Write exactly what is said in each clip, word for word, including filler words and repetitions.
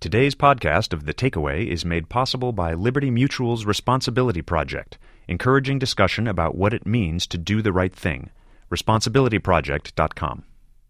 Today's podcast of The Takeaway is made possible by Liberty Mutual's Responsibility Project, encouraging discussion about what it means to do the right thing. responsibility project dot com.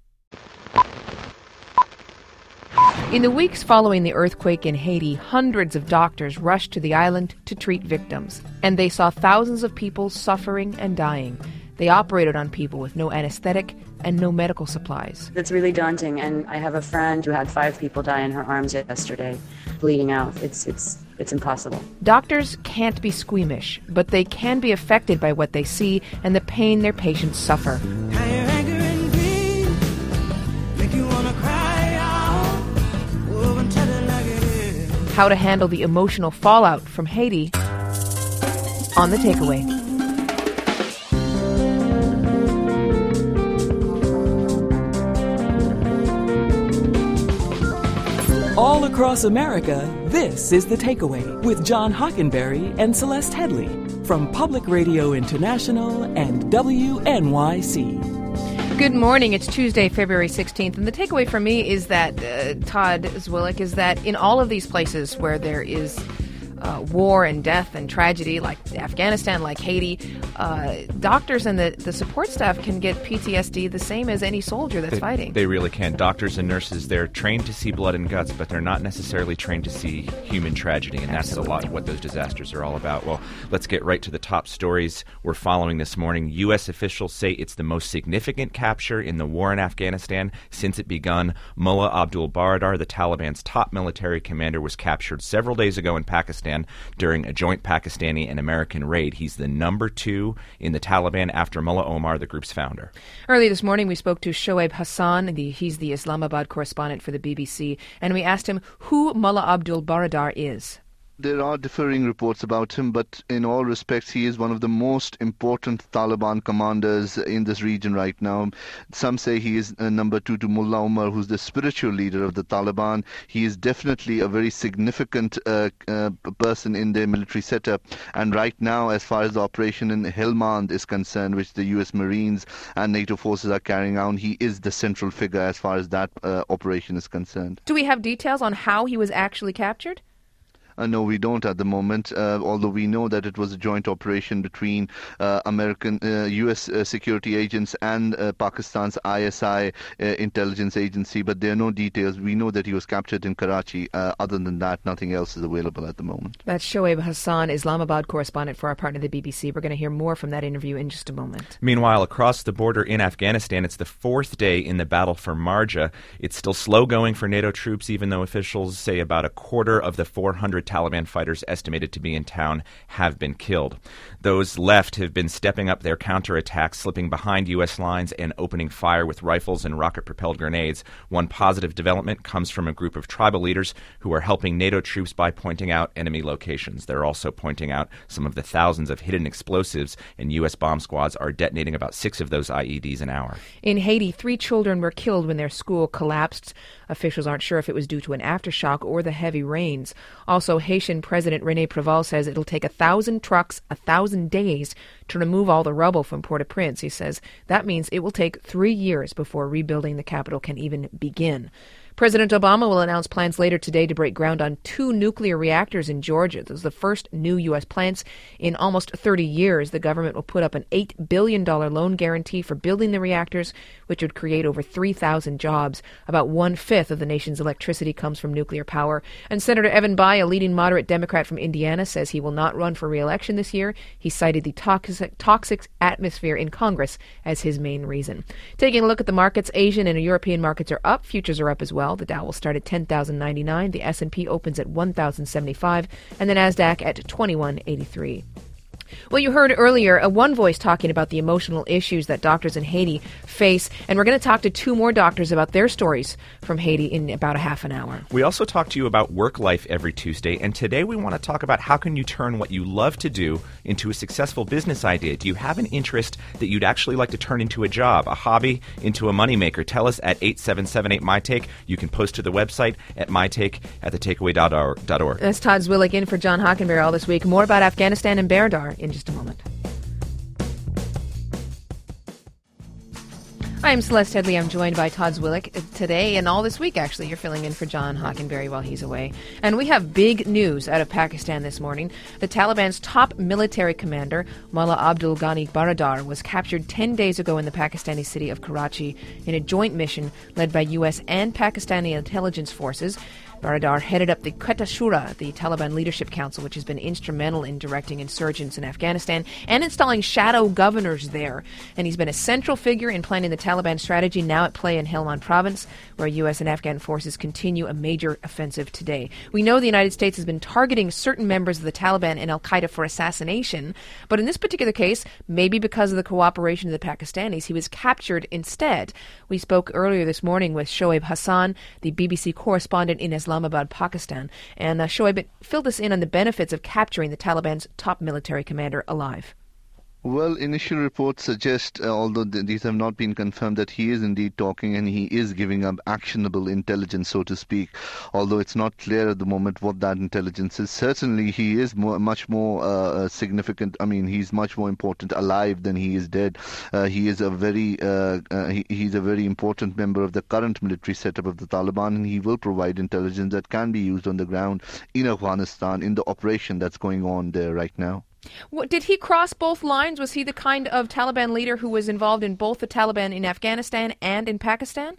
In the weeks following the earthquake in Haiti, hundreds of doctors rushed to the island to treat victims, and they saw thousands of people suffering and dying. They operated on people with no anesthetic and no medical supplies. It's really daunting, and I have a friend who had five people die in her arms yesterday, bleeding out. It's it's it's impossible. Doctors can't be squeamish, but they can be affected by what they see and the pain their patients suffer. How to handle the emotional fallout from Haiti on The Takeaway. All across America, this is The Takeaway with John Hockenberry and Celeste Headley from Public Radio International and W N Y C. Good morning. It's Tuesday, February sixteenth, and the takeaway for me is that, uh, Todd Zwillich, is that in all of these places where there is uh, war and death and tragedy, like Afghanistan, like Haiti, uh, doctors and the, the support staff can get P T S D the same as any soldier that's they, fighting. They really can. Doctors and nurses, they're trained to see blood and guts, but they're not necessarily trained to see human tragedy, and Absolutely. That's a lot what those disasters are all about. Well, let's get right to the top stories we're following this morning. U S officials say it's the most significant capture in the war in Afghanistan since it begun. Mullah Abdul Baradar, the Taliban's top military commander, was captured several days ago in Pakistan during a joint Pakistani and American raid. He's the number two in the Taliban after Mullah Omar, the group's founder. Early this morning, we spoke to Shoaib Hassan. The, he's the Islamabad correspondent for the B B C, and we asked him who Mullah Abdul Baradar is. There are differing reports about him, but in all respects, he is one of the most important Taliban commanders in this region right now. Some say he is uh, number two to Mullah Omar, who's the spiritual leader of the Taliban. He is definitely a very significant uh, uh, person in their military setup. And right now, as far as the operation in Helmand is concerned, which the U S Marines and NATO forces are carrying out, he is the central figure as far as that uh, operation is concerned. Do we have details on how he was actually captured? Uh, no, we don't at the moment, uh, although we know that it was a joint operation between uh, American, uh, U S uh, security agents and uh, Pakistan's I S I uh, intelligence agency, but there are no details. We know that he was captured in Karachi. Uh, other than that, nothing else is available at the moment. That's Shoaib Hassan, Islamabad correspondent for our partner, the B B C. We're going to hear more from that interview in just a moment. Meanwhile, across the border in Afghanistan, it's the fourth day in the battle for Marja. It's still slow going for NATO troops, even though officials say about a quarter of the four hundred Taliban fighters estimated to be in town have been killed. Those left have been stepping up their counterattacks, slipping behind U S lines and opening fire with rifles and rocket-propelled grenades. One positive development comes from a group of tribal leaders who are helping NATO troops by pointing out enemy locations. They're also pointing out some of the thousands of hidden explosives, and U S bomb squads are detonating about six of those I E Ds an hour. In Haiti, three children were killed when their school collapsed. Officials aren't sure if it was due to an aftershock or the heavy rains. Also, Haitian President René Préval says it'll take a thousand trucks, a thousand days to remove all the rubble from Port-au-Prince. He says that means it will take three years before rebuilding the capital can even begin. President Obama will announce plans later today to break ground on two nuclear reactors in Georgia. Those are the first new U S plants in almost thirty years. The government will put up an eight billion dollars loan guarantee for building the reactors, which would create over three thousand jobs. About one-fifth of the nation's electricity comes from nuclear power. And Senator Evan Bayh, a leading moderate Democrat from Indiana, says he will not run for re-election this year. He cited the toxic, toxic atmosphere in Congress as his main reason. Taking a look at the markets, Asian and European markets are up. Futures are up as well. The Dow will start at ten thousand ninety-nine, the S and P opens at one thousand seventy-five, and the Nasdaq at twenty-one eighty-three. Well, you heard earlier a one voice talking about the emotional issues that doctors in Haiti face, and we're going to talk to two more doctors about their stories from Haiti in about a half an hour. We also talk to you about work life every Tuesday, and today we want to talk about how can you turn what you love to do into a successful business idea. Do you have an interest that you'd actually like to turn into a job, a hobby into a moneymaker? Tell us at eight seven seven eight, M Y Take. You can post to the website at mytake at the takeaway dot org. That's Todd Zwillich in for John Hockenberry all this week. More about Afghanistan and Baradar in just a moment. Hi, I'm Celeste Headley. I'm joined by Todd Zwillich today and all this week, actually. You're filling in for John Hockenberry while he's away. And we have big news out of Pakistan this morning. The Taliban's top military commander, Mullah Abdul Ghani Baradar, was captured ten days ago in the Pakistani city of Karachi in a joint mission led by U S and Pakistani intelligence forces. Baradar headed up the Quetta Shura, the Taliban Leadership Council, which has been instrumental in directing insurgents in Afghanistan and installing shadow governors there. And he's been a central figure in planning the Taliban strategy now at play in Helmand province, where U S and Afghan forces continue a major offensive today. We know the United States has been targeting certain members of the Taliban and al-Qaeda for assassination, but in this particular case, maybe because of the cooperation of the Pakistanis, he was captured instead. We spoke earlier this morning with Shoaib Hassan, the B B C correspondent in Islam. Islamabad, Pakistan. And uh, Shoaib, filled us in on the benefits of capturing the Taliban's top military commander alive. Well, initial reports suggest, uh, although th- these have not been confirmed, that he is indeed talking and he is giving up actionable intelligence, so to speak, although it's not clear at the moment what that intelligence is. Certainly, he is more, much more uh, significant. I mean, he's much more important alive than he is dead. Uh, he is a very uh, uh, he, he's a very important member of the current military setup of the Taliban, and he will provide intelligence that can be used on the ground in Afghanistan in the operation that's going on there right now. What, did he cross both lines? Was he the kind of Taliban leader who was involved in both the Taliban in Afghanistan and in Pakistan?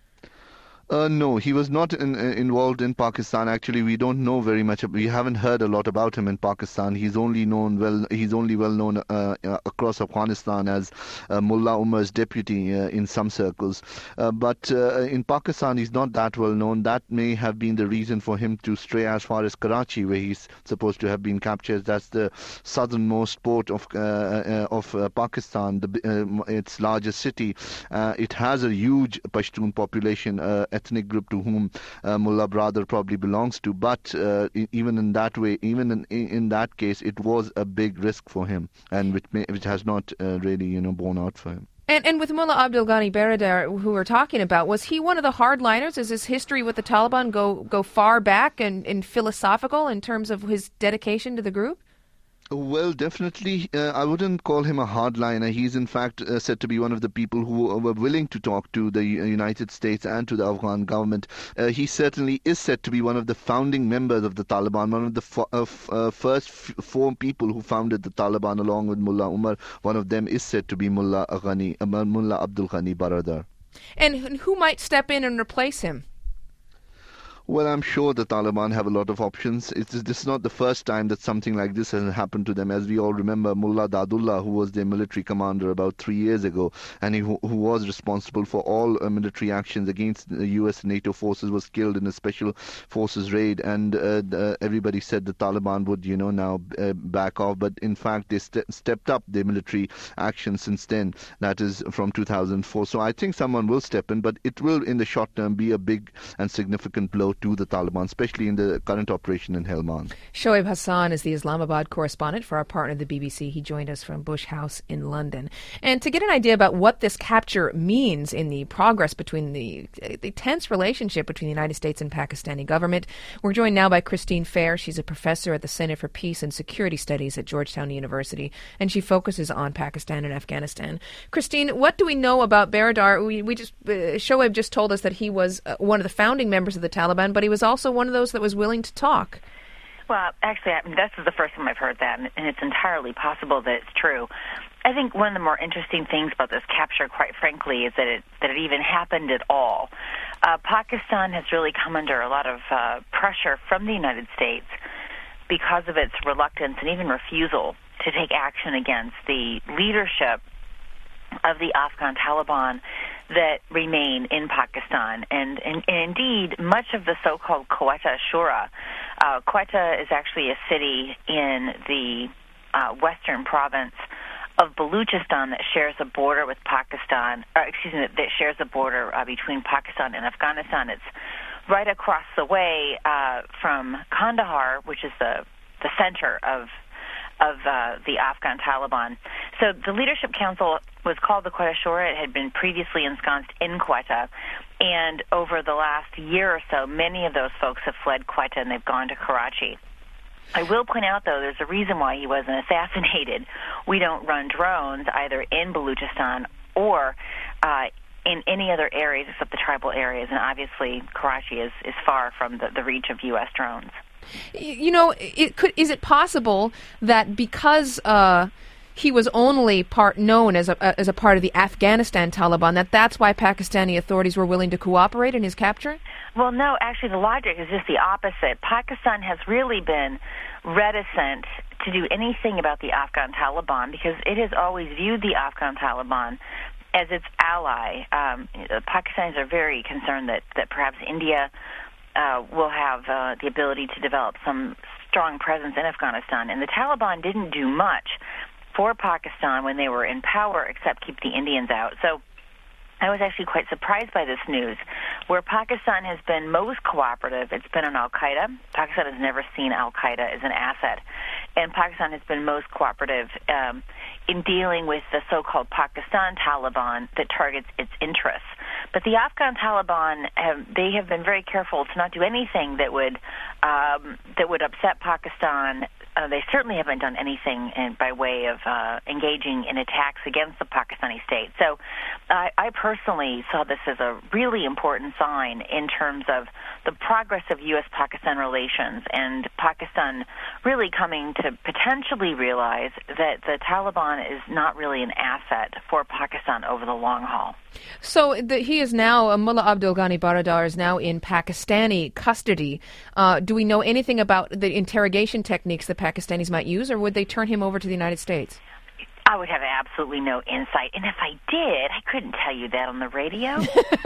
Uh, no, he was not in, uh, involved in Pakistan. Actually, we don't know very much. We haven't heard a lot about him in Pakistan. He's only known well. He's only well known uh, uh, across Afghanistan as uh, Mullah Umar's deputy uh, in some circles. Uh, but uh, in Pakistan, he's not that well known. That may have been the reason for him to stray as far as Karachi, where he's supposed to have been captured. That's the southernmost port of uh, uh, of uh, Pakistan, the, uh, its largest city. Uh, it has a huge Pashtun population. Uh, ethnic group to whom uh, Mullah Baradar probably belongs to, but uh, even in that way, even in, in that case, it was a big risk for him, and which may, which has not uh, really, you know, borne out for him. And, and with Mullah Abdul Ghani Baradar, who we're talking about, was he one of the hardliners? Does his history with the Taliban go go far back and, and philosophical in terms of his dedication to the group? Well, definitely, uh, I wouldn't call him a hardliner. He's, in fact, uh, said to be one of the people who were willing to talk to the United States and to the Afghan government. Uh, he certainly is said to be one of the founding members of the Taliban, one of the f- uh, f- uh, first f- four people who founded the Taliban along with Mullah Umar. One of them is said to be Mullah, Ghani, uh, Mullah Abdul Ghani Baradar. And who might step in and replace him? Well, I'm sure the Taliban have a lot of options. It's, this is not the first time that something like this has happened to them. As we all remember, Mullah Dadullah, who was their military commander about three years ago, and he, who was responsible for all uh, military actions against the U S and NATO forces, was killed in a special forces raid. And uh, uh, everybody said the Taliban would, you know, now uh, back off. But in fact, they st- stepped up their military action since then. That is from two thousand four. So I think someone will step in, but it will, in the short term, be a big and significant blow to the Taliban, especially in the current operation in Helmand. Shoaib Hassan is the Islamabad correspondent for our partner, the B B C. He joined us from Bush House in London. And to get an idea about what this capture means in the progress between the, the tense relationship between the United States and Pakistani government, we're joined now by Christine Fair. She's a professor at the Center for Peace and Security Studies at Georgetown University, and she focuses on Pakistan and Afghanistan. Christine, what do we know about Baradar? We, we just uh, Shoaib just told us that he was uh, one of the founding members of the Taliban, but he was also one of those that was willing to talk. Well, actually, I mean, this is the first time I've heard that, and it's entirely possible that it's true. I think one of the more interesting things about this capture, quite frankly, is that it that it even happened at all. Uh, Pakistan has really come under a lot of uh, pressure from the United States because of its reluctance and even refusal to take action against the leadership of the Afghan Taliban that remain in Pakistan. And, and, and indeed, much of the so-called Quetta Shura, uh, Quetta is actually a city in the uh, western province of Baluchistan that shares a border with Pakistan, or excuse me, that shares a border uh, between Pakistan and Afghanistan. It's right across the way uh, from Kandahar, which is the, the center of of uh, the Afghan Taliban. So the Leadership Council was called the Quetta Shura. It had been previously ensconced in Quetta, and over the last year or so, many of those folks have fled Quetta and they've gone to Karachi. I will point out, though, there's a reason why he wasn't assassinated. We don't run drones either in Baluchistan or uh, in any other areas except the tribal areas, and obviously Karachi is, is far from the, the reach of U S drones. You know, it could, is it possible that because uh, he was only part known as a, as a part of the Afghanistan Taliban, that that's why Pakistani authorities were willing to cooperate in his capture? Well, no, actually the logic is just the opposite. Pakistan has really been reticent to do anything about the Afghan Taliban because it has always viewed the Afghan Taliban as its ally. Um, the Pakistanis are very concerned that, that perhaps India uh, will have uh, the ability to develop some strong presence in Afghanistan. And the Taliban didn't do much for Pakistan when they were in power except keep the Indians out. So I was actually quite surprised by this news. Where Pakistan has been most cooperative, it's been on al-Qaeda. Pakistan has never seen al-Qaeda as an asset. And Pakistan has been most cooperative um, in dealing with the so-called Pakistan Taliban that targets its interests. But the Afghan Taliban, have, they have been very careful to not do anything that would um, that would upset Pakistan. Uh, they certainly haven't done anything in, by way of uh, engaging in attacks against the Pakistani state. So uh, I personally saw this as a really important sign in terms of the progress of U S Pakistan relations and Pakistan really coming to potentially realize that the Taliban is not really an asset for Pakistan over the long haul. So the, he is now, uh, Mullah Abdul Ghani Baradar is now in Pakistani custody. Uh, do we know anything about the interrogation techniques that Pakistanis might use, or would they turn him over to the United States? I would have absolutely no insight. And if I did, I couldn't tell you that on the radio.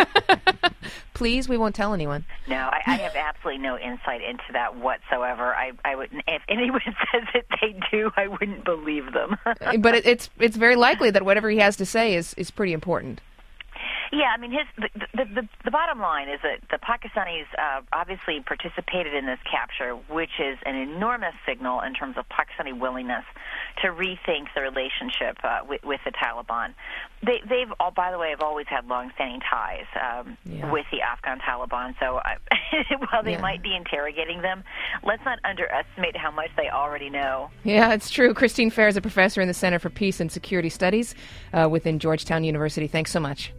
Please, we won't tell anyone. No, I, I have absolutely no insight into that whatsoever. I, I would, if anyone says that they do, I wouldn't believe them. But it, it's it's very likely that whatever he has to say is, is pretty important. Yeah, I mean, his the, the, the, the bottom line is that the Pakistanis uh, obviously participated in this capture, which is an enormous signal in terms of Pakistani willingness to rethink the relationship uh, with, with the Taliban. They, they've, all, by the way, have always had long-standing ties um, yeah. with the Afghan Taliban. So I, while they yeah. might be interrogating them, let's not underestimate how much they already know. Yeah, it's true. Christine Fair is a professor in the Center for Peace and Security Studies uh, within Georgetown University. Thanks so much.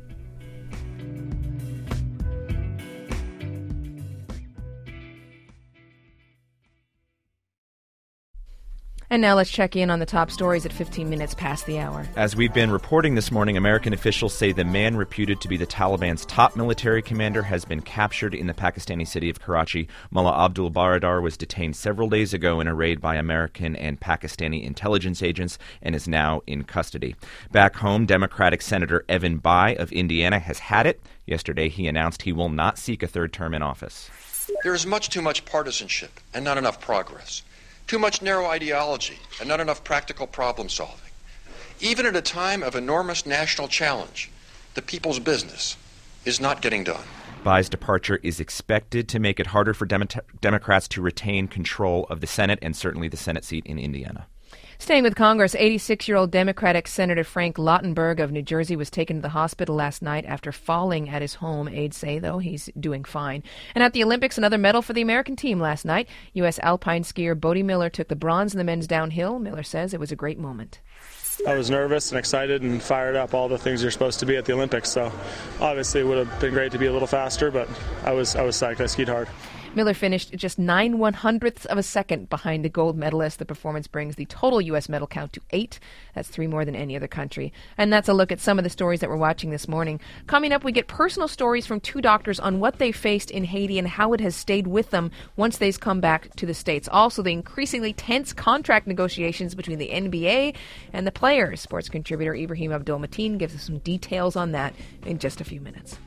And now let's check in on the top stories at fifteen minutes past the hour. As we've been reporting this morning, American officials say the man reputed to be the Taliban's top military commander has been captured in the Pakistani city of Karachi. Mullah Abdul Baradar was detained several days ago in a raid by American and Pakistani intelligence agents and is now in custody. Back home, Democratic Senator Evan Bayh of Indiana has had it. Yesterday, he announced he will not seek a third term in office. There is much too much partisanship and not enough progress. Too much narrow ideology and not enough practical problem solving. Even at a time of enormous national challenge, the people's business is not getting done. Bayh's departure is expected to make it harder for Dem- Democrats to retain control of the Senate and certainly the Senate seat in Indiana. Staying with Congress, eighty-six-year-old Democratic Senator Frank Lautenberg of New Jersey was taken to the hospital last night after falling at his home. Aides say, though, he's doing fine. And at the Olympics, another medal for the American team last night. U S alpine skier Bodie Miller took the bronze in the men's downhill. Miller says it was a great moment. I was nervous and excited and fired up, all the things you're supposed to be at the Olympics. So obviously it would have been great to be a little faster, but I was I was psyched. I skied hard. Miller finished just nine one-hundredths of a second behind the gold medalist. The performance brings the total U S medal count to eight. That's three more than any other country. And that's a look at some of the stories that we're watching this morning. Coming up, we get personal stories from two doctors on what they faced in Haiti and how it has stayed with them once they've come back to the States. Also, the increasingly tense contract negotiations between the N B A and the players. Sports contributor Ibrahim Abdul-Mateen gives us some details on that in just a few minutes.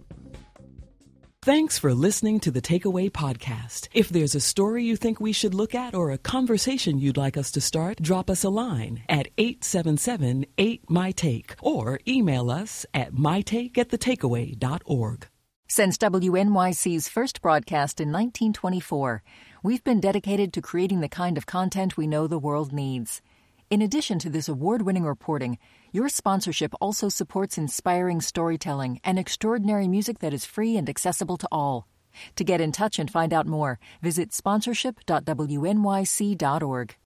Thanks for listening to the Takeaway Podcast. If there's a story you think we should look at or a conversation you'd like us to start, drop us a line at eight seven seven eight M Y Take or email us at mytake at the takeaway dot org. Since W N Y C's first broadcast in nineteen twenty-four, we've been dedicated to creating the kind of content we know the world needs. In addition to this award-winning reporting, your sponsorship also supports inspiring storytelling and extraordinary music that is free and accessible to all. To get in touch and find out more, visit sponsorship dot w n y c dot org.